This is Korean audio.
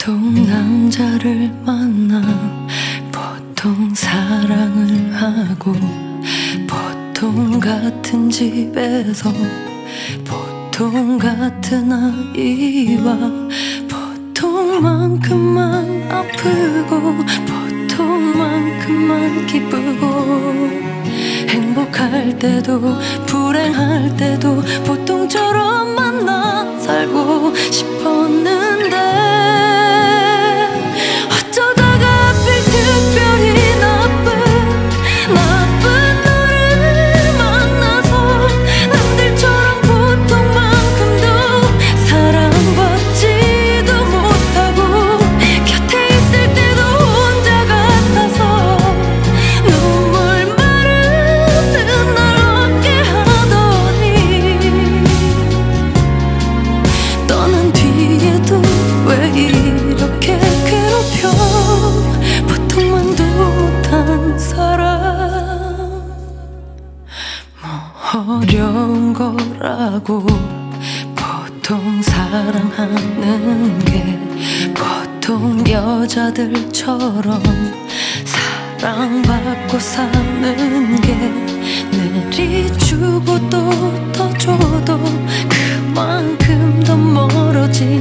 보통 남자를 만나 보통 사랑을 하고 보통 같은 집에서 보통 같은 아이와 보통만큼만 아프고 보통만큼만 기쁘고 행복할 때도 불행할 때도 보통처럼 만나 살고 싶었는데 어쩌다가 하필 특별히 나쁜 너를 만나서 남들처럼 보통만큼도 사랑받지도 못하고 곁에 있을 때도 혼자 같아서 눈물 마르는 날 어깨 하더니 떠난 뒤에도 왜 이렇게 괴롭혀 보통만도 못한 사람 뭐 어려운 거라고 보통 사랑하는 게 보통 여자들처럼 사랑받고 사는 게 내리주고 또 더 줘도 그만큼 더 멀어지